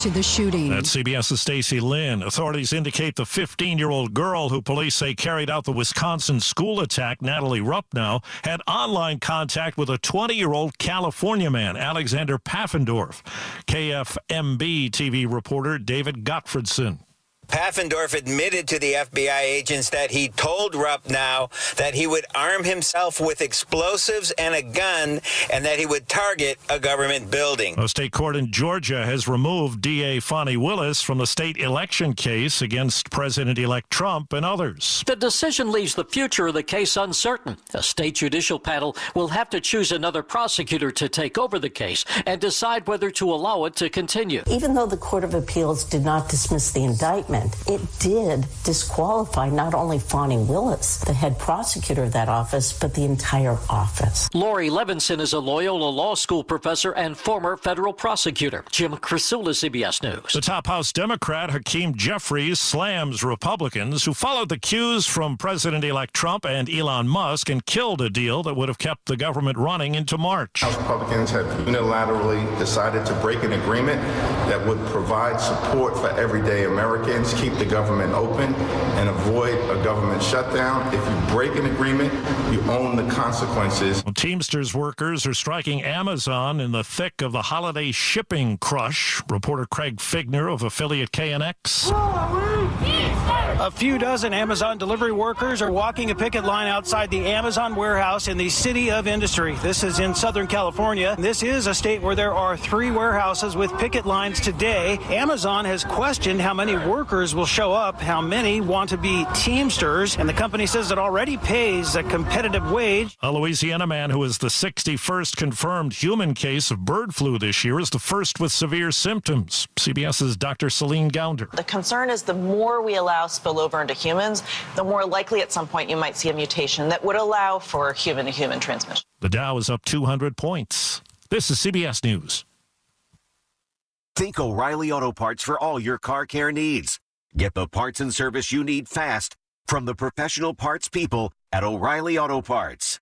to the shooting. That's CBS's Stacy Lynn. Authorities indicate the 15-year-old girl who police say carried out the Wisconsin school attack, Natalie Ruppnow, had online contact with a 20-year-old California man, Alexander Pfaffendorf. KFMB TV reporter David Gottfredson. Pfaffendorf admitted to the FBI agents that he told Ruppnow that he would arm himself with explosives and a gun and that he would target a government building. A state court in Georgia has removed DA Fani Willis from the state election case against President-elect Trump and others. The decision leaves the future of the case uncertain. A state judicial panel will have to choose another prosecutor to take over the case and decide whether to allow it to continue. Even though the Court of Appeals did not dismiss the indictment, it did disqualify not only Fani Willis, the head prosecutor of that office, but the entire office. Lori Levinson is a Loyola Law School professor and former federal prosecutor. Jim Krasula, CBS News. The top House Democrat, Hakeem Jeffries, slams Republicans who followed the cues from President-elect Trump and Elon Musk and killed a deal that would have kept the government running into March. House Republicans have unilaterally decided to break an agreement that would provide support for everyday Americans, keep the government open, and avoid a government shutdown. If you break an agreement, you own the consequences. Well, Teamsters workers are striking Amazon in the thick of the holiday shipping crush. Reporter Craig Figner of affiliate KNX. A few dozen Amazon delivery workers are walking a picket line outside the Amazon warehouse in the City of Industry. This is in Southern California. This is a state where there are 3 warehouses with picket lines today. Amazon has questioned how many workers will show up, how many want to be Teamsters, and the company says it already pays a competitive wage. A Louisiana man who is the 61st confirmed human case of bird flu this year is the first with severe symptoms. CBS's Dr. Celine Gounder. The concern is the more we allow spillover into humans, the more likely at some point you might see a mutation that would allow for human-to-human transmission. The Dow is up 200 points. This is CBS News. Think O'Reilly Auto Parts for all your car care needs. Get the parts and service you need fast from the professional parts people at O'Reilly Auto Parts.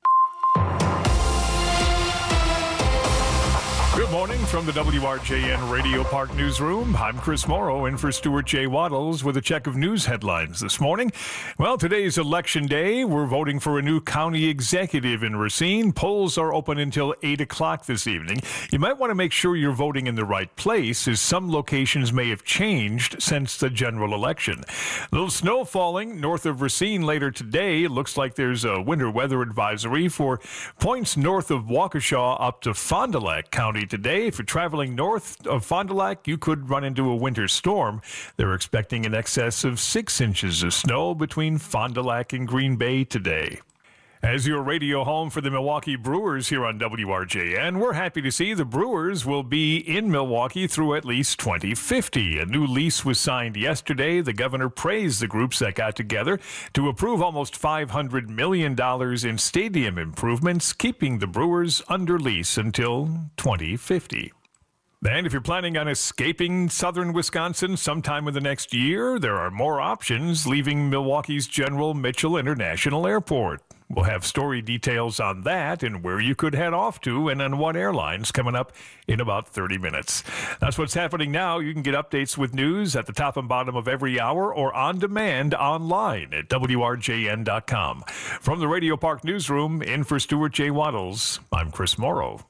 Good morning from the WRJN Radio Park Newsroom. I'm Chris Morrow in for Stuart J. Waddles with a check of news headlines this morning. Well, today's election day. We're voting for a new county executive in Racine. Polls are open until 8 o'clock this evening. You might want to make sure you're voting in the right place, as some locations may have changed since the general election. A little snow falling north of Racine later today. It looks like there's a winter weather advisory for points north of Waukesha up to Fond du Lac County today. If you're traveling north of Fond du Lac, you could run into a winter storm. They're expecting in excess of 6 inches of snow between Fond du Lac and Green Bay today. As your radio home for the Milwaukee Brewers here on WRJN, we're happy to see the Brewers will be in Milwaukee through at least 2050. A new lease was signed yesterday. The governor praised the groups that got together to approve almost $500 million in stadium improvements, keeping the Brewers under lease until 2050. And if you're planning on escaping southern Wisconsin sometime in the next year, there are more options leaving Milwaukee's General Mitchell International Airport. We'll have story details on that and where you could head off to and on what airlines coming up in about 30 minutes. That's what's happening now. You can get updates with news at the top and bottom of every hour or on demand online at WRJN.com. From the Radio Park Newsroom, in for Stuart J. Waddles, I'm Chris Morrow.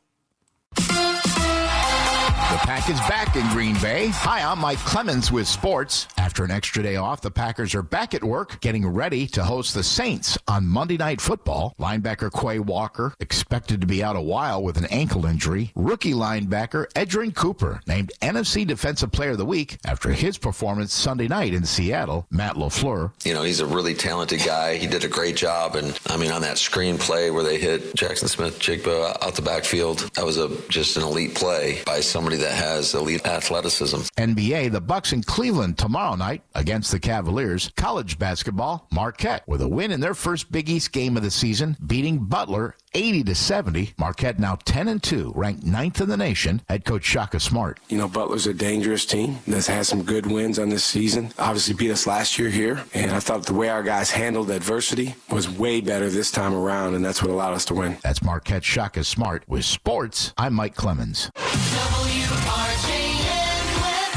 The Pack is back in Green Bay. Hi, I'm Mike Clemens with sports. After an extra day off, the Packers are back at work, getting ready to host the Saints on Monday Night Football. Linebacker Quay Walker expected to be out a while with an ankle injury. Rookie linebacker Edgerrin Cooper named NFC Defensive Player of the Week after his performance Sunday night in Seattle. Matt LaFleur. You know, he's a really talented guy. He did a great job. And, I mean, on that screen play where they hit Jackson Smith-Jigba out the backfield, that was just an elite play by somebody that has elite athleticism. NBA, the Bucks in Cleveland tomorrow night against the Cavaliers. College basketball, Marquette with a win in their first Big East game of the season, beating Butler 80-70. Marquette now 10-2, ranked 9th in the nation. Head coach Shaka Smart. You know, Butler's a dangerous team that's had some good wins on this season. Obviously beat us last year here, and I thought the way our guys handled adversity was way better this time around, and that's what allowed us to win. That's Marquette Shaka Smart. With sports, I'm Mike Clemens. WRJN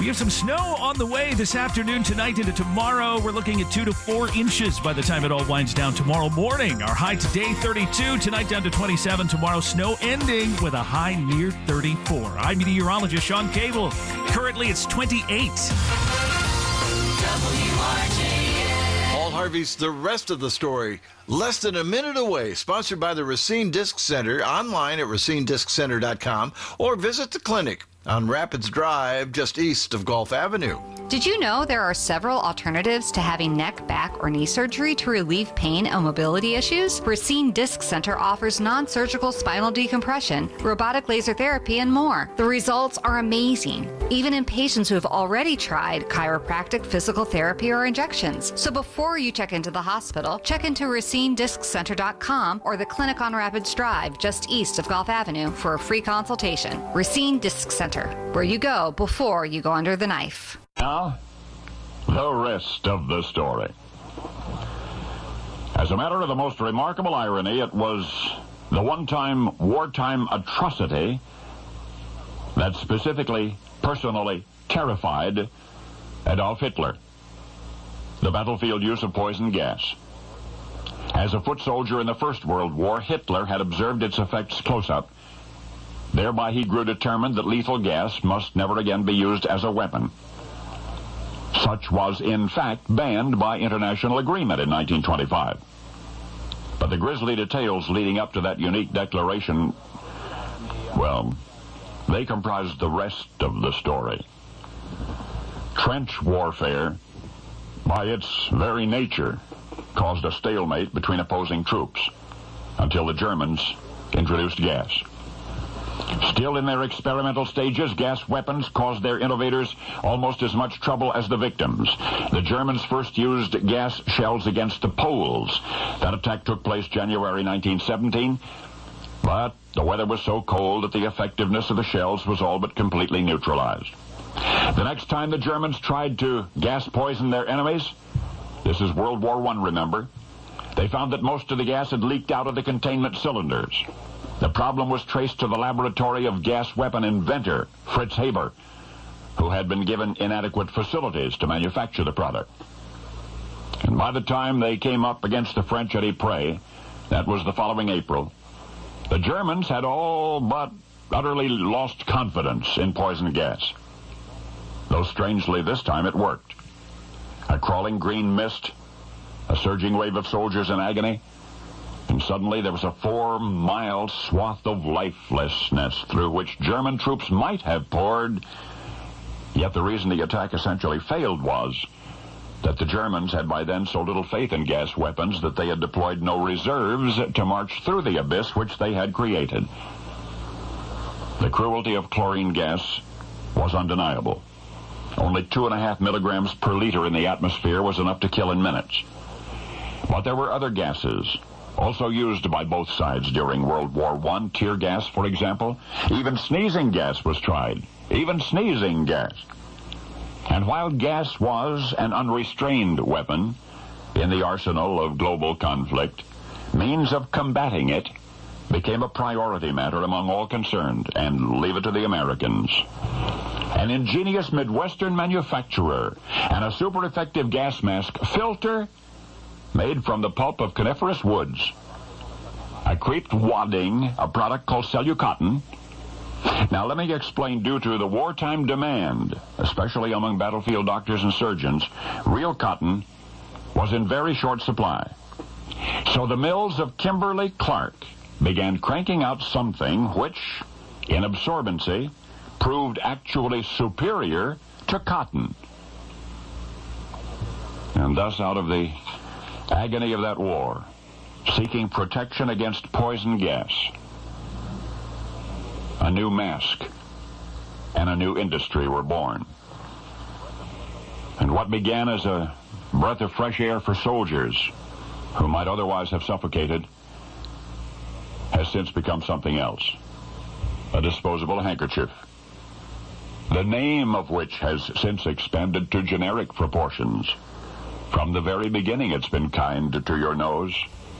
have some snow on the way this afternoon, tonight, into tomorrow. We're looking at 2 to 4 inches by the time it all winds down tomorrow morning. Our high today, 32. Tonight, down to 27. Tomorrow, snow ending with a high near 34. I'm meteorologist Sean Cable. Currently, it's 28. Paul Harvey's The Rest of the Story, less than a minute away, sponsored by the Racine Disc Center, online at racinedisccenter.com, or visit the clinic on Rapids Drive, just east of Gulf Avenue. Did you know there are several alternatives to having neck, back, or knee surgery to relieve pain and mobility issues? Racine Disc Center offers non-surgical spinal decompression, robotic laser therapy, and more. The results are amazing, even in patients who have already tried chiropractic, physical therapy, or injections. So before you check into the hospital, check into racinedisccenter.com or the clinic on Rapids Drive, just east of Gulf Avenue, for a free consultation. Racine Disc Center, where you go before you go under the knife. Now, the rest of the story. As a matter of the most remarkable irony, it was the one-time wartime atrocity that specifically, personally terrified Adolf Hitler. The battlefield use of poison gas. As a foot soldier in the First World War, Hitler had observed its effects close up. Thereby he grew determined that lethal gas must never again be used as a weapon. Such was, in fact, banned by international agreement in 1925. But the grisly details leading up to that unique declaration, well, they comprised the rest of the story. Trench warfare, by its very nature, caused a stalemate between opposing troops until the Germans introduced gas. Still in their experimental stages, gas weapons caused their innovators almost as much trouble as the victims. The Germans first used gas shells against the Poles. That attack took place January 1917, but the weather was so cold that the effectiveness of the shells was all but completely neutralized. The next time the Germans tried to gas poison their enemies, this is World War I, remember, they found that most of the gas had leaked out of the containment cylinders. The problem was traced to the laboratory of gas weapon inventor Fritz Haber, who had been given inadequate facilities to manufacture the product. And by the time they came up against the French at Ypres, that was the following April, the Germans had all but utterly lost confidence in poison gas. Though strangely this time it worked. A crawling green mist, a surging wave of soldiers in agony, and suddenly there was a 4-mile swath of lifelessness through which German troops might have poured. Yet the reason the attack essentially failed was that the Germans had by then so little faith in gas weapons that they had deployed no reserves to march through the abyss which they had created. The cruelty of chlorine gas was undeniable. Only 2.5 milligrams per liter in the atmosphere was enough to kill in minutes. But there were other gases, also used by both sides during World War I. Tear gas, for example. Even sneezing gas was tried. Even sneezing gas. And while gas was an unrestrained weapon in the arsenal of global conflict, means of combating it became a priority matter among all concerned, and leave it to the Americans. An ingenious Midwestern manufacturer and a super effective gas mask filter made from the pulp of coniferous woods. A creeped wadding, a product called cellucotton. Now let me explain, due to the wartime demand, especially among battlefield doctors and surgeons, real cotton was in very short supply. So the mills of Kimberly-Clark began cranking out something which, in absorbency, proved actually superior to cotton. And thus, out of the agony of that war, seeking protection against poison gas, a new mask and a new industry were born. And what began as a breath of fresh air for soldiers who might otherwise have suffocated has since become something else. A disposable handkerchief, the name of which has since expanded to generic proportions. From the very beginning, it's been kind to your nose.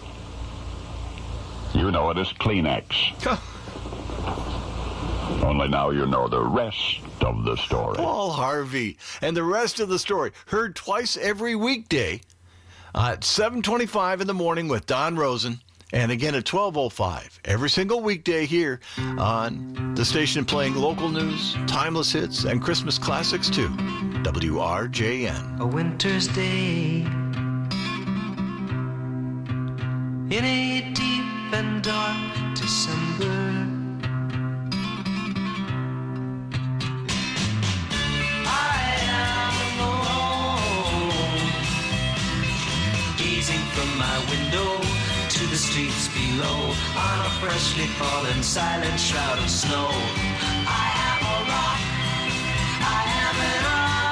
You know it as Kleenex. Only now you know the rest of the story. Paul Harvey and the rest of the story, heard twice every weekday at 7:25 in the morning with Don Rosen, and again at 12:05 every single weekday here on the station, playing local news, timeless hits, and Christmas classics too. WRJN. A winter's day in a deep and dark December, I am alone, gazing from my window to the streets below, on a freshly fallen silent shroud of snow. I am a rock, I am an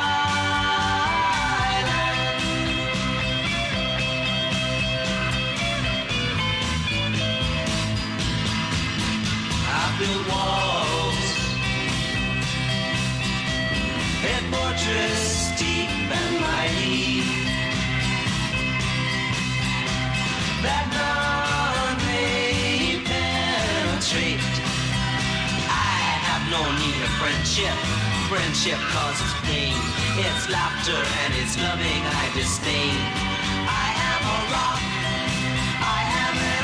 island. I built walls, a fortress deep and mighty, that none may penetrate. I have no need of friendship. Friendship causes pain. It's laughter and it's loving I disdain. I am a rock. I am an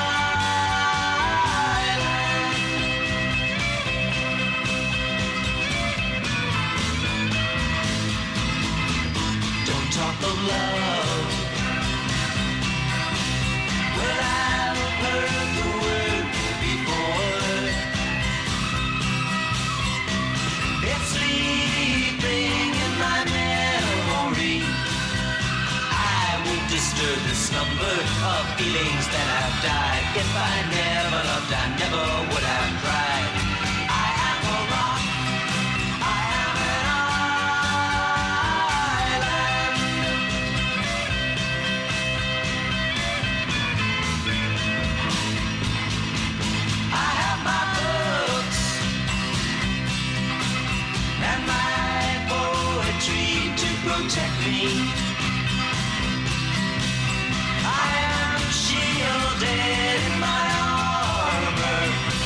island. Don't talk of love. Well, I've heard the word before. It's sleeping in my memory. I won't disturb the slumber of feelings that have died. If I never loved, I never would have cried. I am a rock. I am an I have my books and my poetry to protect me. I am shielded in my armor,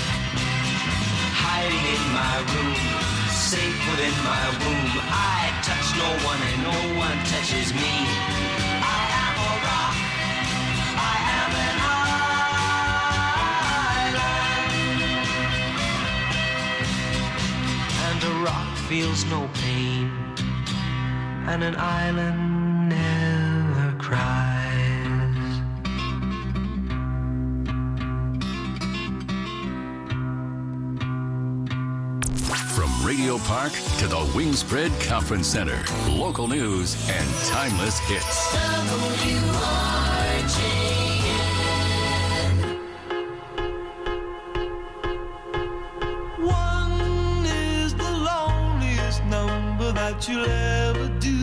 hiding in my room, safe within my womb. I touch no one and no one touches me. I am a rock. I am an island. And a rock feels no pain, and an island never cries. From Radio Park to the Wingspread Conference Center, local news and timeless hits. One is the loneliest number that you'll ever do.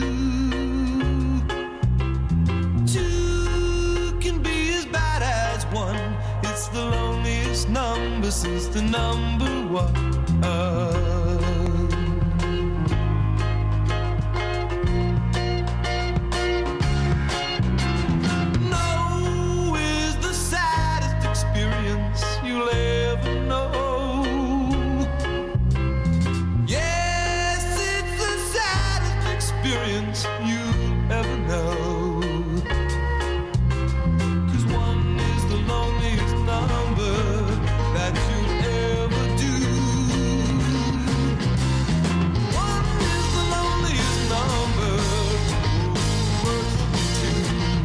Two can be as bad as one. It's the loneliest number since the number one. No is the saddest experience you'll ever know. Yes, it's the saddest experience you'll ever know. 'Cause one is the loneliest number that you'll ever do. One is the loneliest number, worse than two.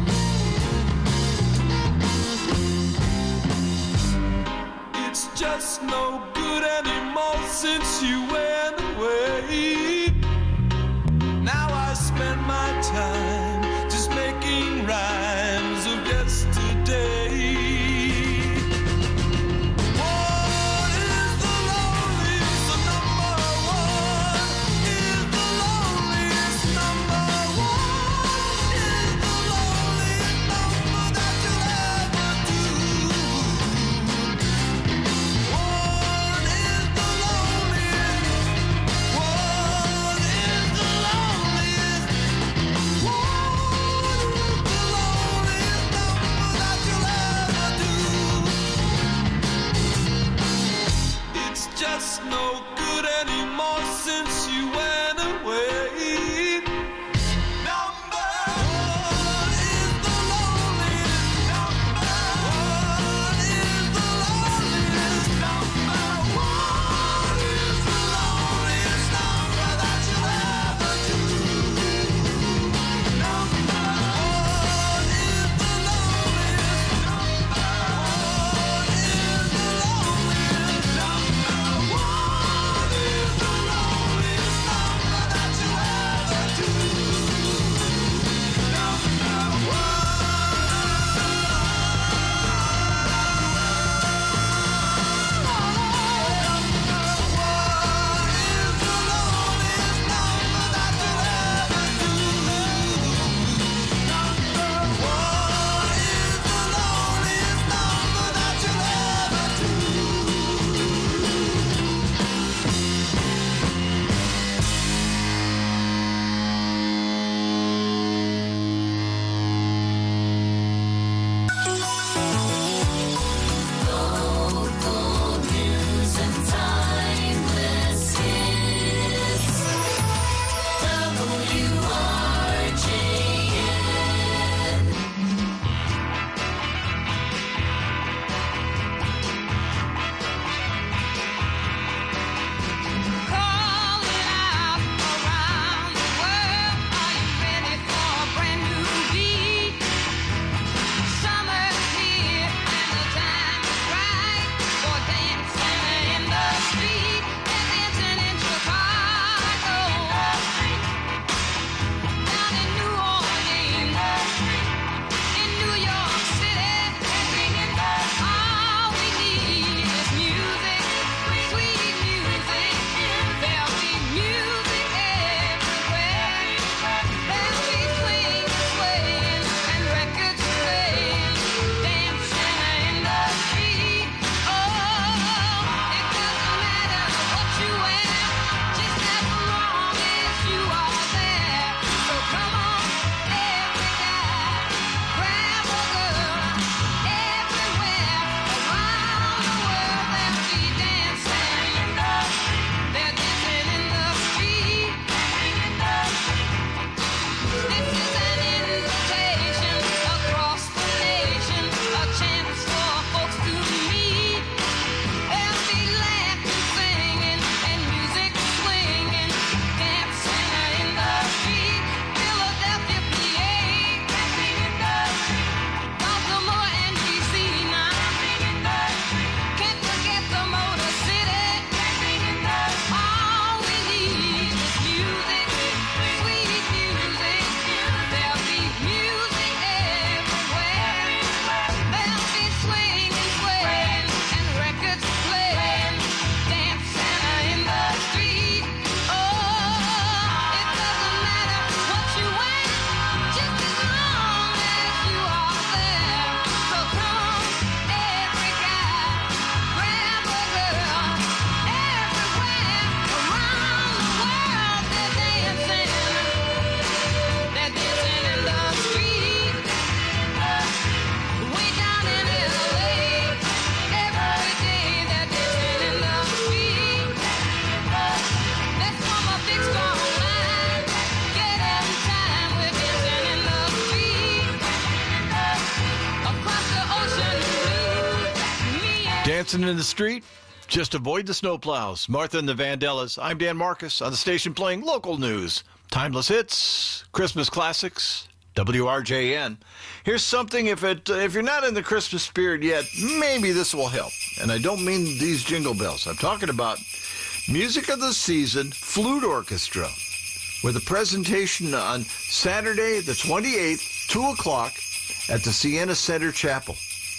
It's just no good anymore since you went away. Now I spend my time just making rhymes of yesterday. One is the loneliest number, one is the loneliest number, one is the loneliest number that you'll ever do. One is the loneliest dancing in the street? Just avoid the snowplows. Martha and the Vandellas. I'm Dan Marcus on the station playing local news, timeless hits, Christmas classics, WRJN. Here's something, if you're not in the Christmas spirit yet, maybe this will help. And I don't mean these jingle bells. I'm talking about Music of the Season Flute Orchestra, with a presentation on Saturday the 28th, 2 o'clock at the Siena Center Chapel.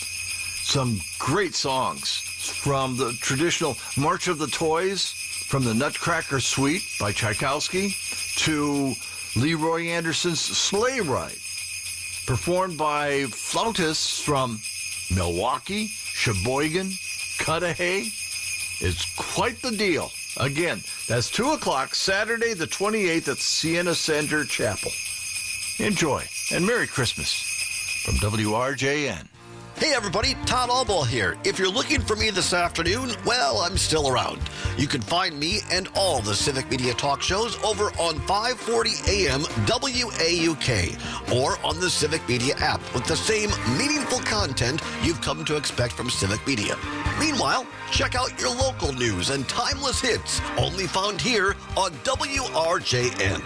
Some great songs from the traditional March of the Toys, from the Nutcracker Suite by Tchaikovsky, to Leroy Anderson's Sleigh Ride, performed by flautists from Milwaukee, Sheboygan, Cudahy. It's quite the deal. Again, that's 2 o'clock, Saturday the 28th at Siena Center Chapel. Enjoy, and Merry Christmas from WRJN. Hey everybody, Todd Albaugh here. If you're looking for me this afternoon, well, I'm still around. You can find me and all the Civic Media talk shows over on 540 AM WAUK or on the Civic Media app with the same meaningful content you've come to expect from Civic Media. Meanwhile, check out your local news and timeless hits, only found here on WRJN.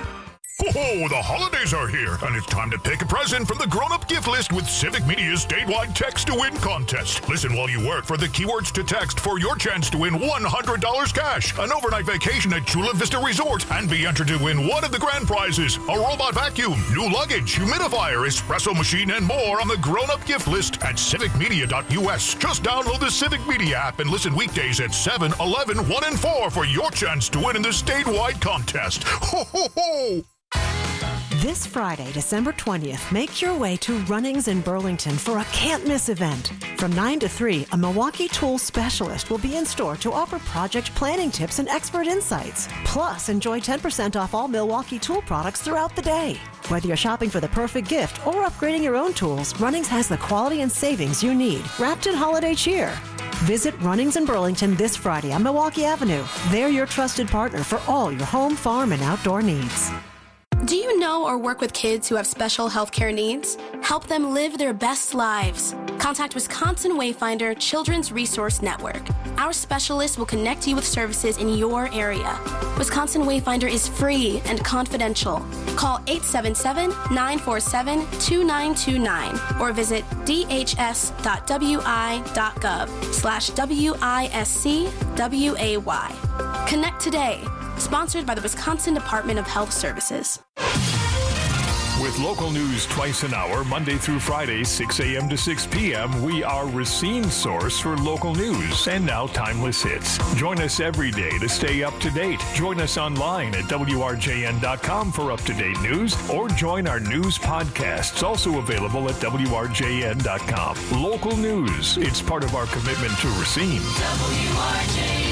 Oh, the holidays are here, and it's time to pick a present from the grown-up gift list with Civic Media's statewide text-to-win contest. Listen while you work for the keywords to text for your chance to win $100 cash, an overnight vacation at Chula Vista Resort, and be entered to win one of the grand prizes, a robot vacuum, new luggage, humidifier, espresso machine, and more on the grown-up gift list at civicmedia.us. Just download the Civic Media app and listen weekdays at 7, 11, 1, and 4 for your chance to win in the statewide contest. Ho, ho, ho! This Friday, December 20th, make your way to Runnings in Burlington for a can't-miss event. From 9 to 3, a Milwaukee tool specialist will be in store to offer project planning tips and expert insights. Plus, enjoy 10% off all Milwaukee tool products throughout the day. Whether you're shopping for the perfect gift or upgrading your own tools, Runnings has the quality and savings you need, wrapped in holiday cheer. Visit Runnings in Burlington this Friday on Milwaukee Avenue. They're your trusted partner for all your home, farm, and outdoor needs. Do you know or work with kids who have special healthcare needs? Help them live their best lives. Contact Wisconsin Wayfinder Children's Resource Network. Our specialists will connect you with services in your area. Wisconsin Wayfinder is free and confidential. Call 877-947-2929 or visit dhs.wi.gov/WISCWAY. Connect today. Sponsored by the Wisconsin Department of Health Services. With local news twice an hour, Monday through Friday, 6 a.m. to 6 p.m., we are Racine's source for local news and now timeless hits. Join us every day to stay up to date. Join us online at WRJN.com for up-to-date news or join our news podcasts, also available at WRJN.com. Local news, it's part of our commitment to Racine. WRJN.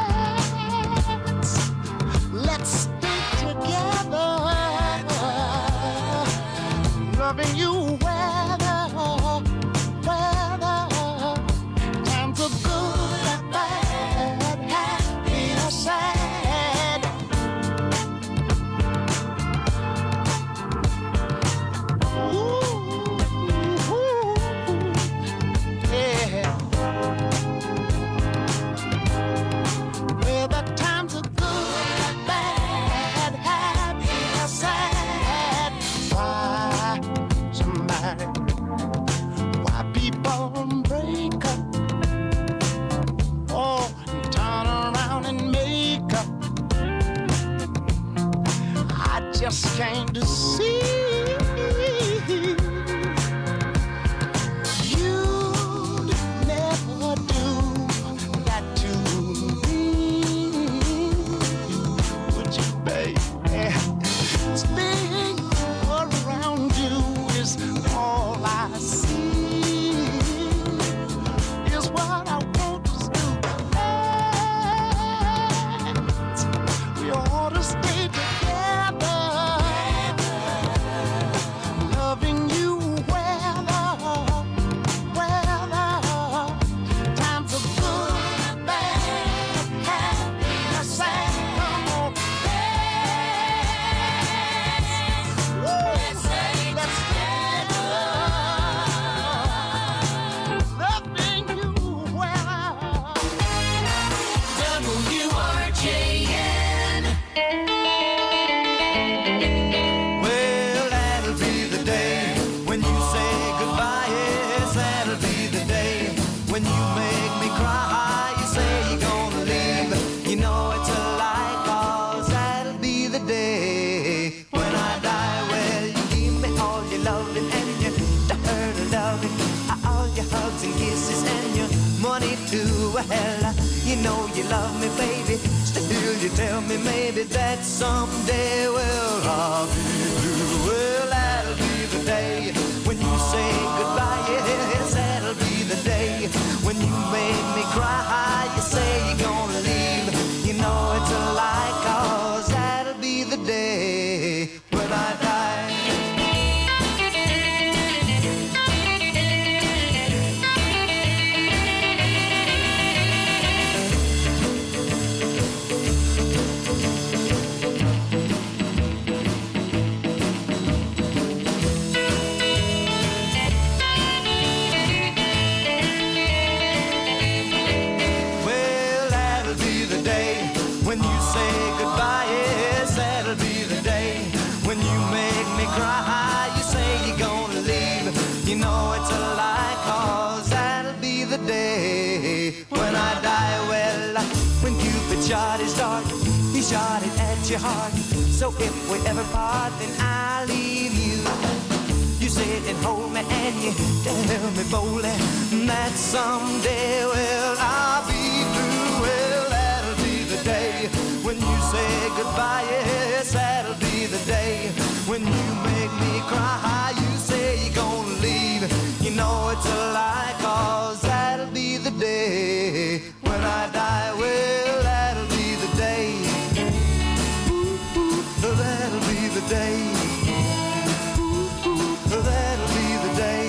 Let's stay together. plain to see. You'd never do that to me, would you, baby? Being all around you is all I see, is what I want us to do. We ought to stay together, loving you weather, times are good, bad, happy, sad, come on. Let's stay together, loving you weather. WRJN. Well, that'll be the day when you say goodbye. Yes, that'll be the day when you make me cry. You say you're gonna leave. You know it's a lie, 'cause that'll be the day when I die. Well, you give me all your loving and your dirty loving, all your hugs and kisses and your money too. Well, you know you love me, baby. Still, you tell me maybe that someday, well, I'll be through. Well, that'll be the day when you say goodbye. Yes, that'll be the day when you make me cry. You say you're gonna leave. You know it's a lie, 'cause that'll be the day when I die. Well, that'll be the day when you say goodbye. Yes, that'll be the day when you make me cry. You say you're gonna leave. You know it's a lie, 'cause that'll be the day when I die. Well, when Cupid shot his dart, he shot it at your heart. So if we ever part, then I'll leave you. You sit and hold me and you tell me boldly that someday, well, I'll be through. Well, that'll be the day when you say goodbye. Yes, that'll be the day when you make me cry. You say you're gonna leave. You know it's a lie, 'cause that'll be the day when I die. Well, that'll be the day. Ooh, that'll be the day. That'll be the day.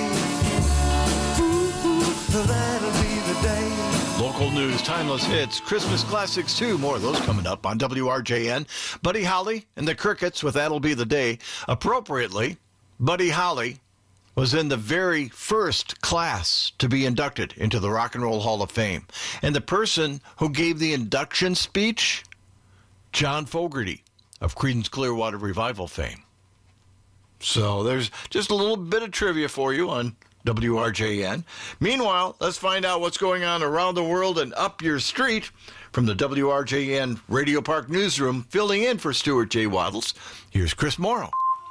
That'll be the day. Local news, timeless hits, Christmas classics too. More of those coming up on WRJN. Buddy Holly and the Crickets with That'll Be the Day. Appropriately, Buddy Holly was in the very first class to be inducted into the Rock and Roll Hall of Fame. And the person who gave the induction speech, John Fogerty of Creedence Clearwater Revival fame. So there's just a little bit of trivia for you on WRJN. Meanwhile, let's find out what's going on around the world and up your street. From the WRJN Radio Park Newsroom, filling in for Stuart J. Waddles, here's Chris Morrow.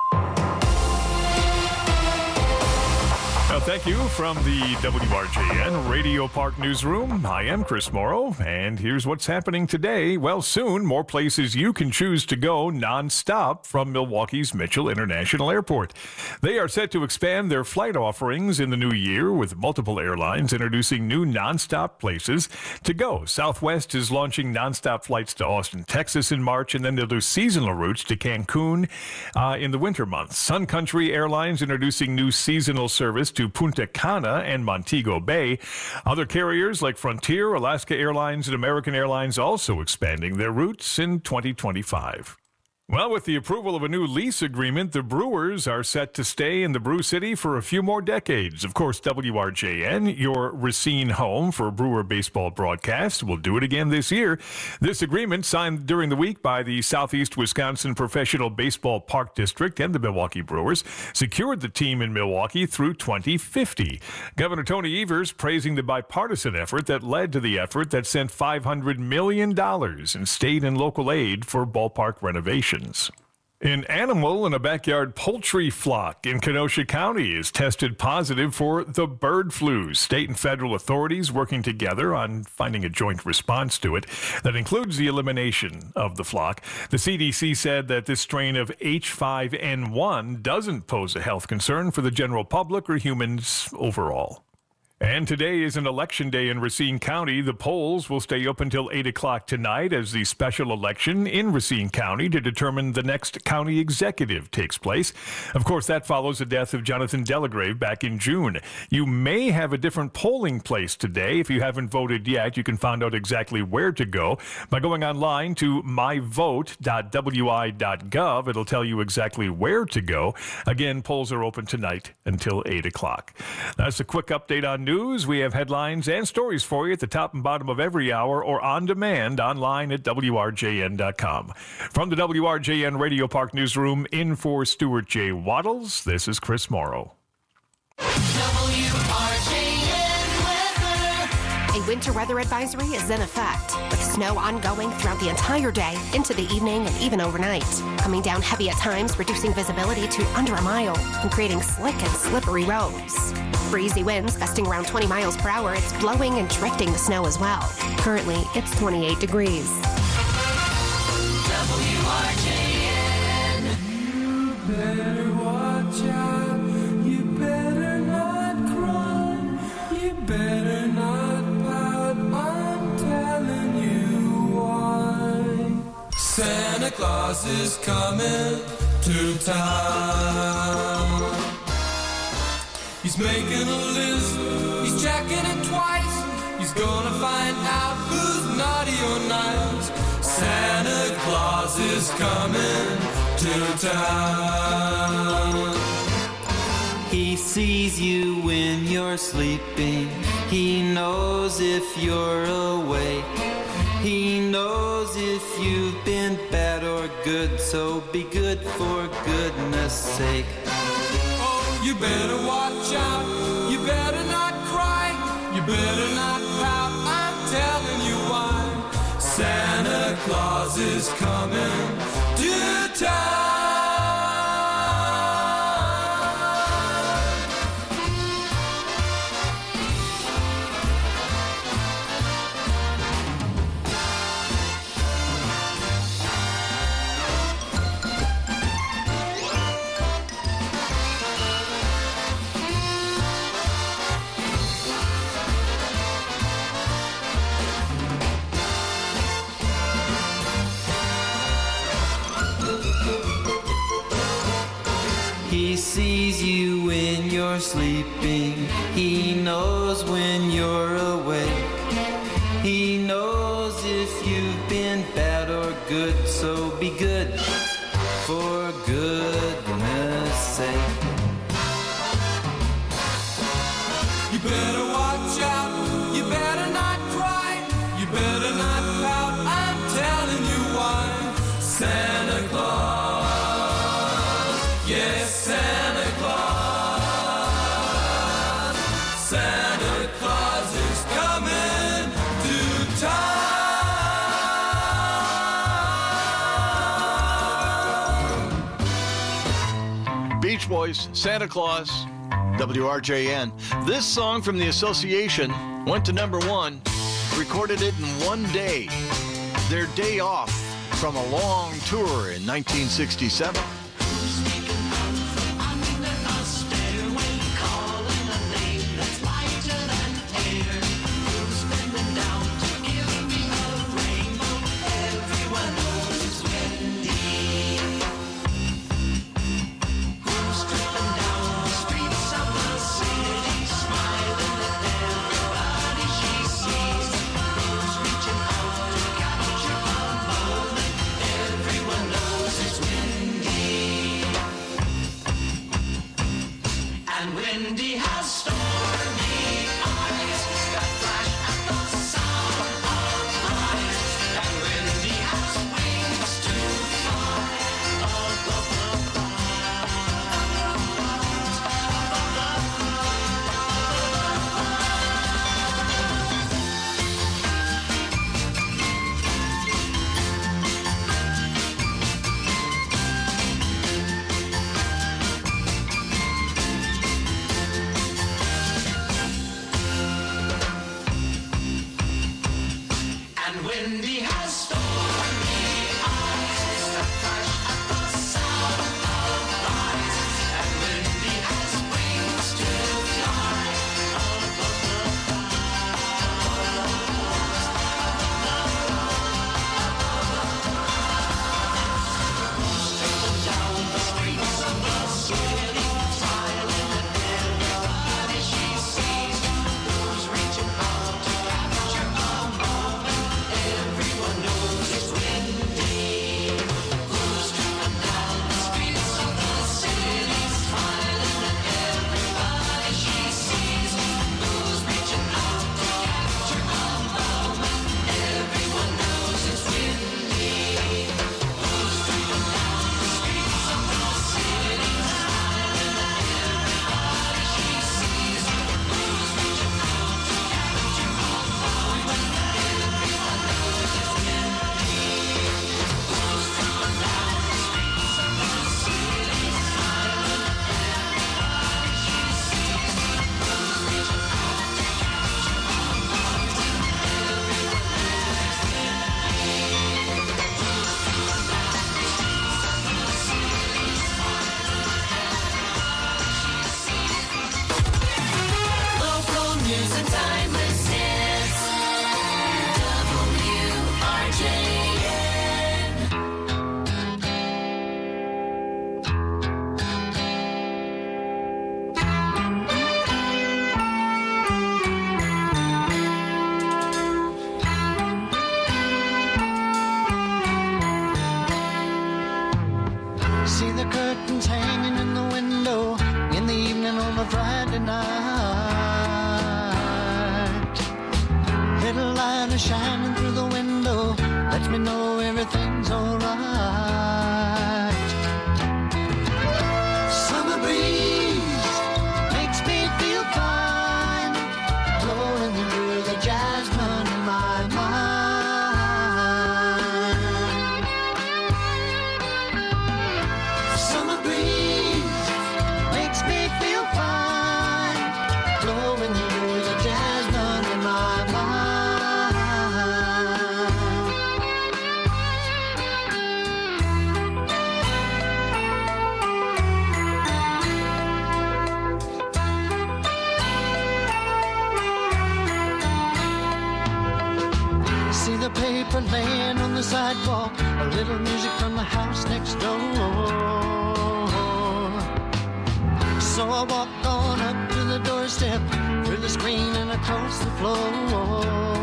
Well, thank you from the WRJN Radio Park Newsroom. I am Chris Morrow, and here's what's happening today. Well, soon, more places you can choose to go nonstop from Milwaukee's Mitchell International Airport. They are set to expand their flight offerings in the new year, with multiple airlines introducing new nonstop places to go. Southwest is launching nonstop flights to Austin, Texas in March, and then they'll do seasonal routes to Cancun in the winter months. Sun Country Airlines introducing new seasonal service to Punta Cana and Montego Bay. Other carriers like Frontier, Alaska Airlines, and American Airlines also expanding their routes in 2025. Well, with the approval of a new lease agreement, the Brewers are set to stay in the Brew City for a few more decades. Of course, WRJN, your Racine home for Brewer baseball broadcast, will do it again this year. This agreement, signed during the week by the Southeast Wisconsin Professional Baseball Park District and the Milwaukee Brewers, secured the team in Milwaukee through 2050. Governor Tony Evers praising the bipartisan effort that led to the effort that sent $500 million in state and local aid for ballpark renovations. An animal in a backyard poultry flock in Kenosha County is tested positive for the bird flu. State and federal authorities working together on finding a joint response to it that includes the elimination of the flock. The CDC said that this strain of H5N1 doesn't pose a health concern for the general public or humans overall. And today is an election day in Racine County. The polls will stay open until 8 o'clock tonight as the special election in Racine County to determine the next county executive takes place. Of course, that follows the death of Jonathan Delagrave back in June. You may have a different polling place today. If you haven't voted yet, you can find out exactly where to go by going online to myvote.wi.gov. It'll tell you exactly where to go. Again, polls are open tonight until 8 o'clock. That's a quick update on news. We have headlines and stories for you at the top and bottom of every hour or on demand online at WRJN.com. From the WRJN Radio Park Newsroom, in for Stuart J. Waddles, this is Chris Morrow. A winter weather advisory is in effect, with snow ongoing throughout the entire day, into the evening, and even overnight. Coming down heavy at times, reducing visibility to under a mile, and creating slick and slippery roads. Breezy winds gusting around 20 miles per hour. It's blowing and drifting the snow as well. Currently, it's 28 degrees. WRJN. You better watch out. You better not cry. You better not pout. I'm telling you why. Santa Claus is coming to town. He's making a list, he's checking it twice. He's gonna find out who's naughty or nice. Santa Claus is coming to town. He sees you when you're sleeping. He knows if you're awake. He knows if you've been bad or good. So be good for goodness sake. You better watch out, you better not cry, you better not pout, I'm telling you why. Santa Claus is coming to town. He sees you when you're sleeping. He knows when you're awake. He knows if you've been bad or good. So be good for goodness sake. You better watch out. You better not cry. You better not pout. I'm telling you why. Santa Claus. Yes, Santa Claus. Santa Claus is coming to town. Beach Boys, Santa Claus, WRJN. This song from the Association went to #1, recorded it in one day. Their day off from a long tour in 1967. is shining through the window, lets me know everything's alright. Summer breeze makes me feel fine, blowing through the jasmine in my mind. Summer breeze makes me feel fine, blowing through the jasmine in my mind. See the paper laying on the sidewalk, a little music from the house next door. So I walk on up to the doorstep, through the screen and across the floor.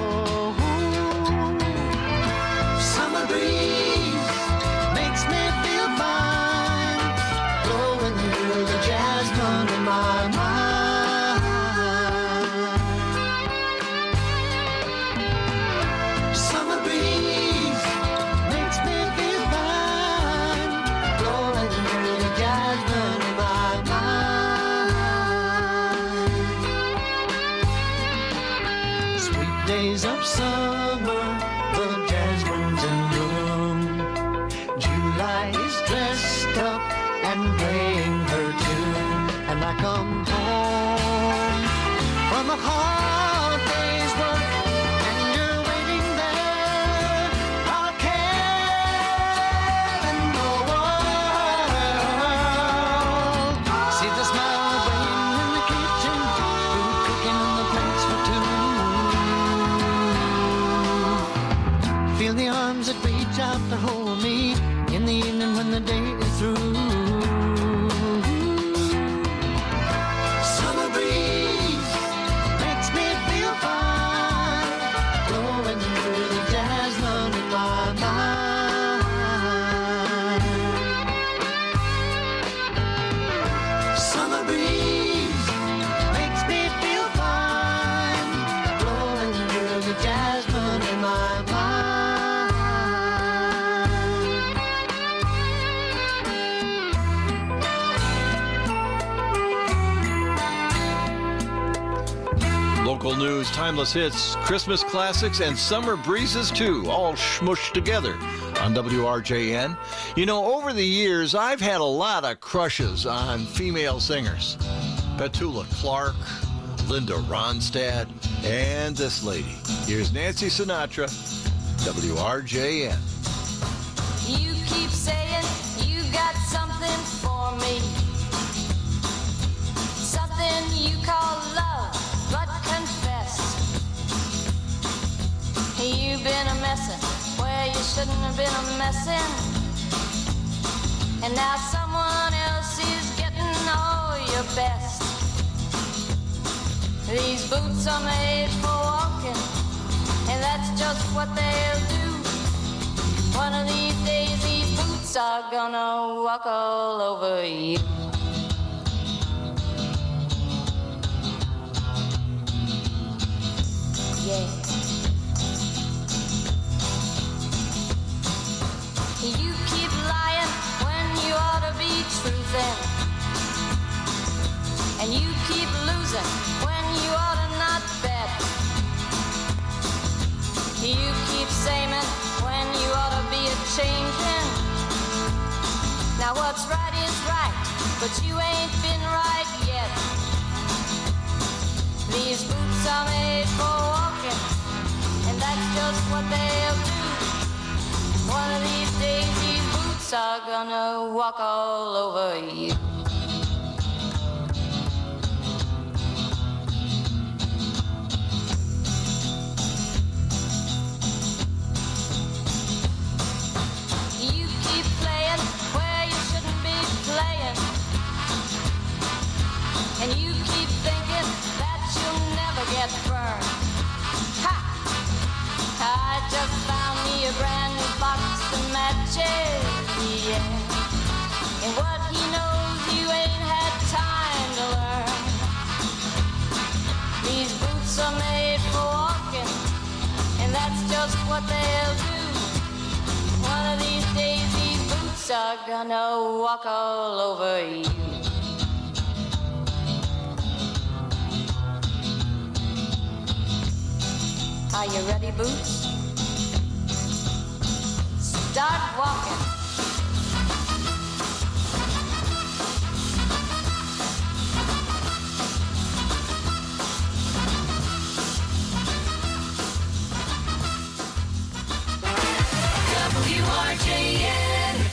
Summer breeze makes me feel fine, blowing through the jasmine in my mind. Summer breeze makes me feel fine, blowing through the jasmine in my mind. Sweet days of summer, the jasmine's in bloom. July is dressed up and playing her tune, and I come home from a hard day's work, and you're waiting there, all care in the world. See the smile waiting in the kitchen, food cooking on the plates for two. Feel the arms that reach out to hold me in the evening when the day is through. Summer breeze makes me feel fine, blowing through the jasmine in my mind. Summer breeze makes me feel fine, blowing through the jasmine in my mind. Local news, timeless hits, Christmas classics, and summer breezes too, all smushed together on WRJN. You know, over the years, I've had a lot of crushes on female singers. Petula Clark, Linda Ronstadt, and this lady. Here's Nancy Sinatra, WRJN. You keep saying you got something for me, something you call love, but confess you've been a messin' where you shouldn't have been a messin', and now someone else is getting all your best. These boots are made for walking, and that's just what they'll do. One of these days these boots are gonna walk all over you. Yeah. You keep lying when you ought to be truthing, and you keep losing when you ought to not bet. You keep saying when you ought to be a-changing. Now what's right is right, but you ain't been right yet. These boots are made for walking, and that's just what they'll do. One of these days these boots are gonna walk all over you. You keep playing where you shouldn't be playing, and you keep thinking that you'll never get burned. Ha! I just found me a brand new box of matches, yeah. And what he knows just what they'll do. One of these days these boots are gonna walk all over you. Are you ready, Boots? Start walking. WRJN.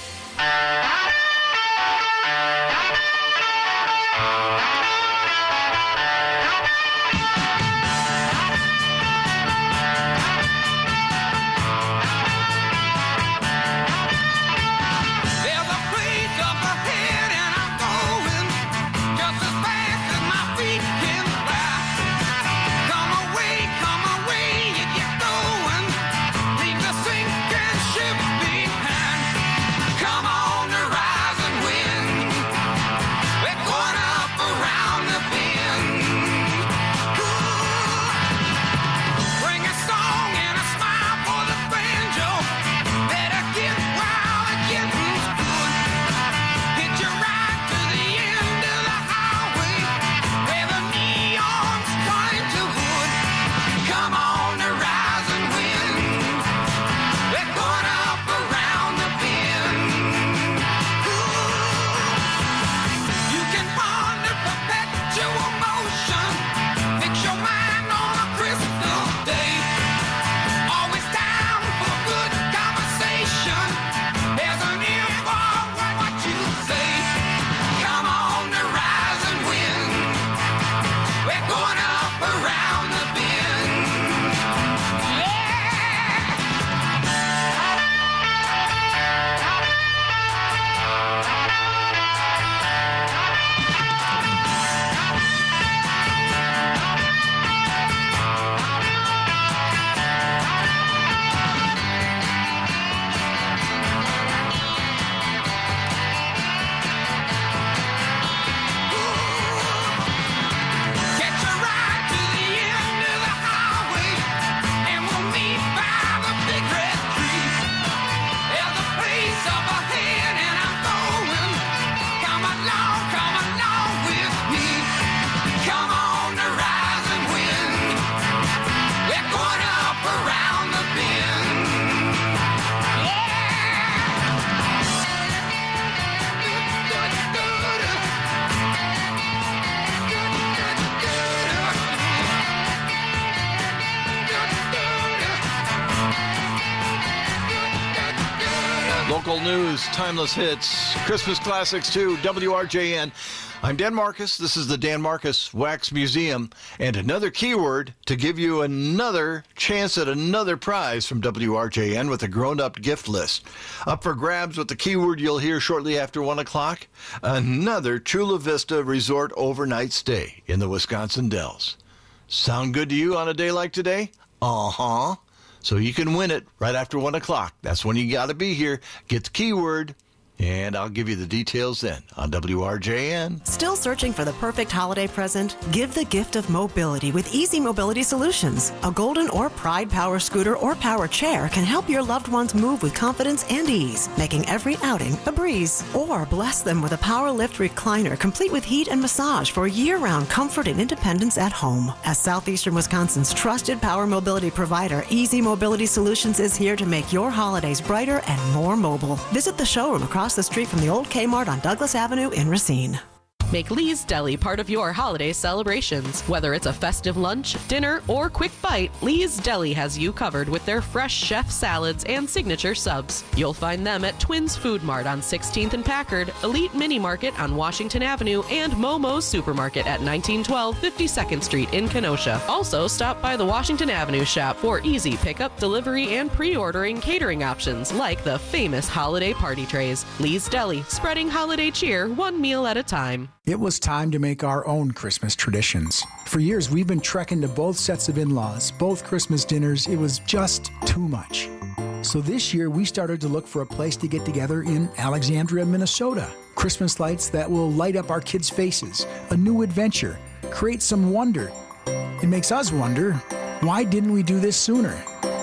Local news, timeless hits, Christmas classics too, WRJN. I'm Dan Marcus. This is the Dan Marcus Wax Museum. And another keyword to give you another chance at another prize from WRJN with a grown-up gift list. Up for grabs with the keyword you'll hear shortly after 1 o'clock, another Chula Vista Resort overnight stay in the Wisconsin Dells. Sound good to you on a day like today? Uh-huh. So you can win it right after 1 o'clock. That's when you got to be here. Get the keyword, and I'll give you the details then on WRJN. Still searching for the perfect holiday present? Give the gift of mobility with Easy Mobility Solutions. A Golden or Pride power scooter or power chair can help your loved ones move with confidence and ease, making every outing a breeze. Or bless them with a power lift recliner complete with heat and massage for year-round comfort and independence at home. As Southeastern Wisconsin's trusted power mobility provider, Easy Mobility Solutions is here to make your holidays brighter and more mobile. Visit the showroom across the street from the old Kmart on Douglas Avenue in Racine. Make Lee's Deli part of your holiday celebrations. Whether it's a festive lunch, dinner, or quick bite, Lee's Deli has you covered with their fresh chef salads and signature subs. You'll find them at Twins Food Mart on 16th and Packard, Elite Mini Market on Washington Avenue, and Momo's Supermarket at 1912 52nd Street in Kenosha. Also, stop by the Washington Avenue shop for easy pickup, delivery, and pre-ordering catering options like the famous holiday party trays. Lee's Deli, spreading holiday cheer one meal at a time. It was time to make our own Christmas traditions. For years, we've been trekking to both sets of in-laws, both Christmas dinners. It was just too much. So this year, we started to look for a place to get together in Alexandria, Minnesota. Christmas lights that will light up our kids' faces, a new adventure, create some wonder. It makes us wonder, why didn't we do this sooner?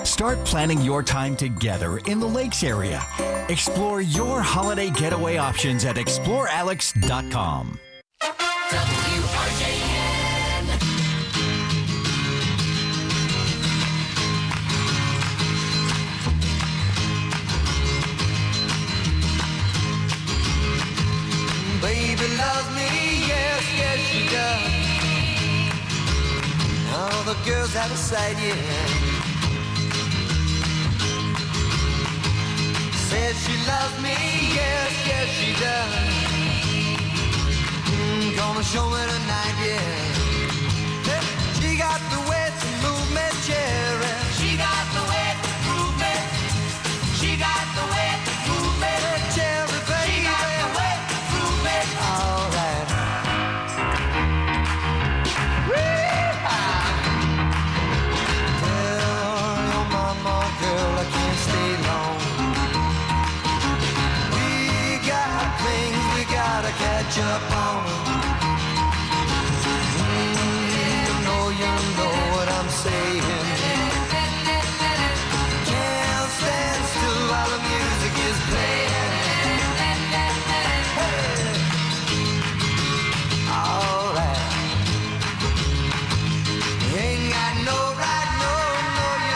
Start planning your time together in the Lakes area. Explore your holiday getaway options at explorealex.com. Baby loves me, yes, yes she does. All the girls have a side, yeah. Said she loves me, yes, yes she does. Gonna show me tonight, yeah. She got the way to move me, cherry. She got the way to move me. She got the way to move me, cherry, baby. She got the way to move me. All right. Tell your mama, girl, I can't stay long. We got things we gotta catch up on. You know what I'm saying. Can't stand still while the music is playing. Hey. All right. You ain't got no right, no, you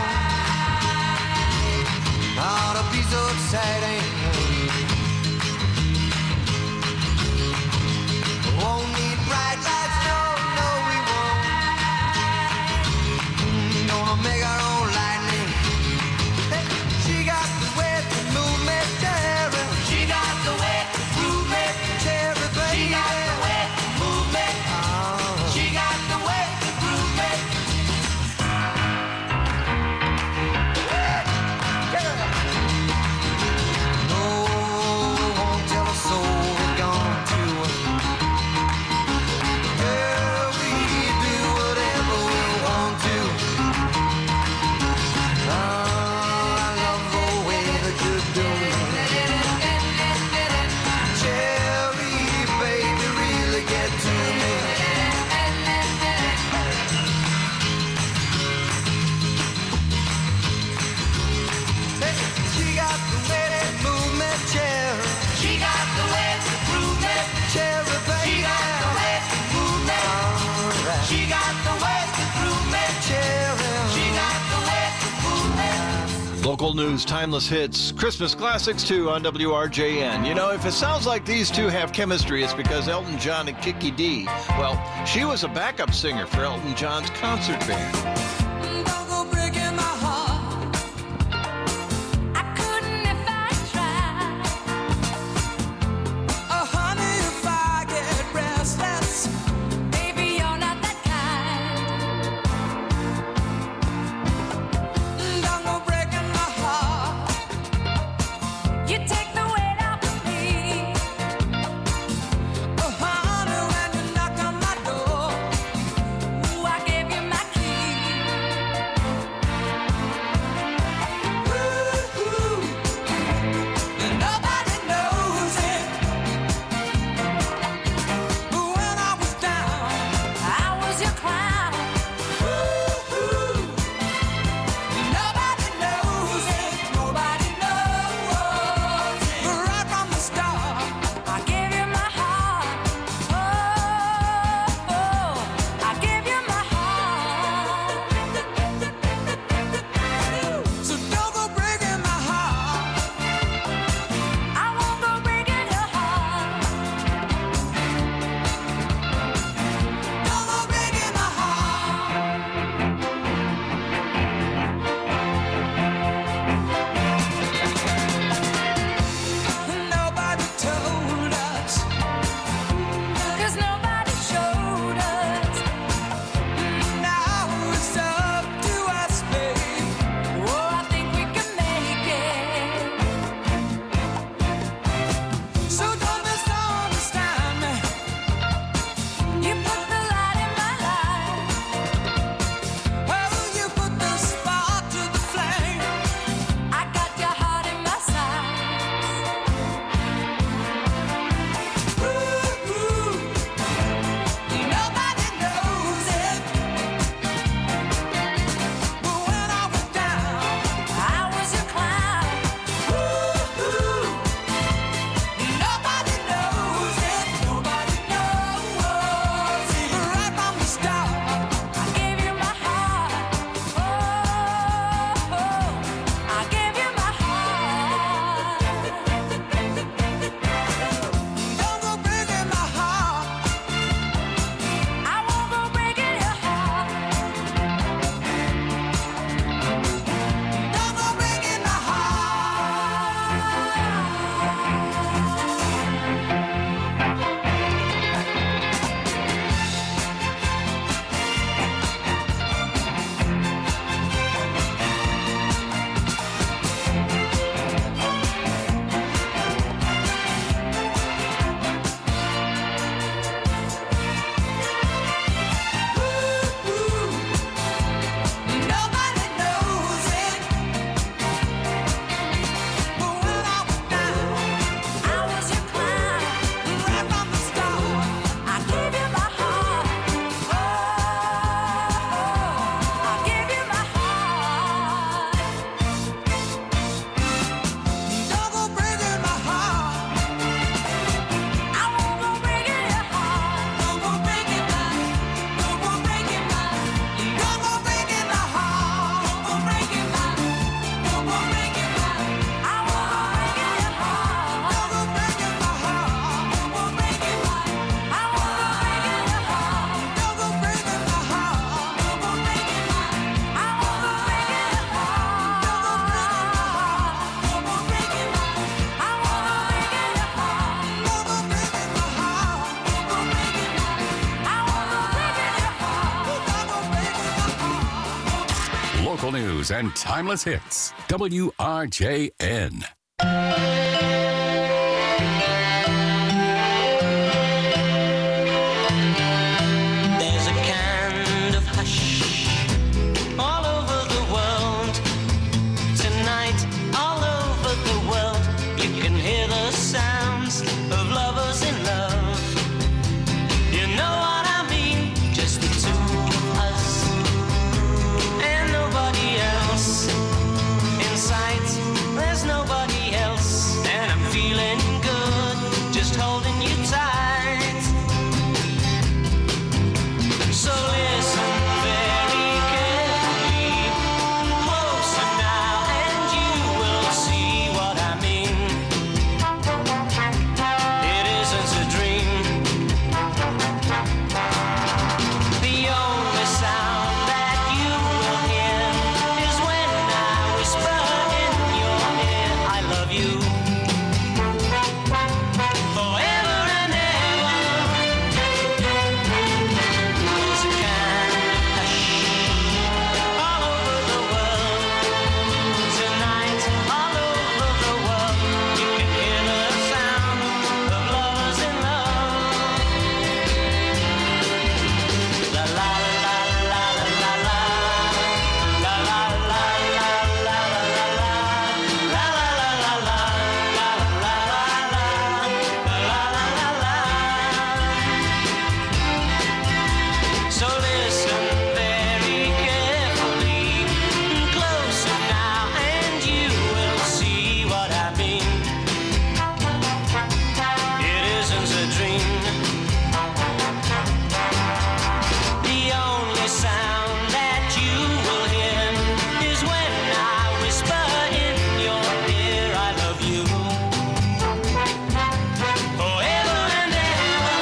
don't. Ought to be so exciting. Won't need bright lights, no, we won't. Gonna make our own lightning. She got the way to move me, cherry. She got the way to move me, cherry, baby. She got the way to move me. She got the way to move me. No, we won't tell a soul we're gone to. Girl, we do whatever we want to. I love the way that you do me. Cherry, baby, really get to me. She got the way to move me, cherry. She got the way to prove me, cherry, baby. She got the way to move me. She got the way to prove me, cherry. She got the way to move me. Local news, timeless hits, Christmas classics too on WRJN. You know, if it sounds like these two have chemistry, it's because Elton John and Kiki Dee, well, she was a backup singer for Elton John's concert band. Don't go breaking my heart. I couldn't if I tried. Oh, honey, if I get restless, baby, you're not that kind. Don't go breaking my heart. You take the weight off of me. Oh, honey, when you knock on my door, ooh, I gave you my key. Local news and timeless hits. WRJN. There's a kind of hush all over the world. Tonight, all over the world, you can hear the sounds of lovers in love. You know what I mean? Just the two of us and nobody else. In sight, there's nobody else, and I'm feeling good, just holding you tight. So listen very carefully, closer now, and you will see what I mean. It isn't a dream. The only sound that you will hear is when I whisper in your ear, I love you. Forever and ever. There's a kind of hush all over the world. Tonight, all over the world, you can hear the sound of lovers in love. La la la la la la la la la la la So listen very carefully, closer now, and you will see what I mean. It isn't a dream. The only sound that you will hear is when I whisper in your ear, I love you. Forever and ever.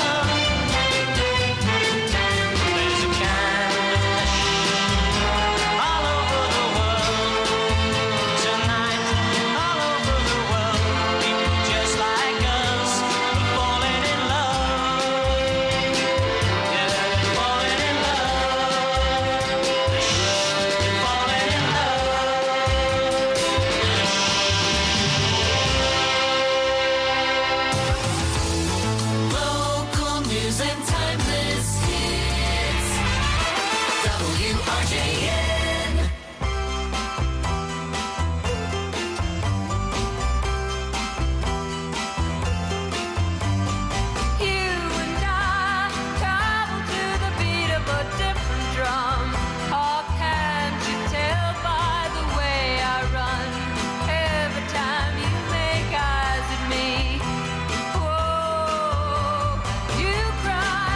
There's a kind of hush all over the world. Tonight, all over the world, people just like us are falling in love. Yeah, they're falling in love. They're falling in love. Local news and timeless hits. WRJN. You and I travel to the beat of a different drum. How can't you tell by the way I run? Every time you make eyes at me, whoa, you cry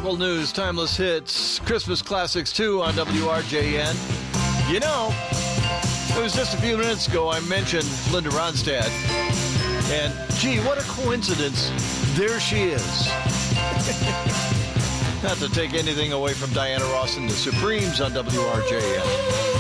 Local news, timeless hits, Christmas classics too on WRJN. You know, it was just a few minutes ago I mentioned Linda Ronstadt. And, gee, what a coincidence. There she is. Not to take anything away from Diana Ross and the Supremes on WRJN.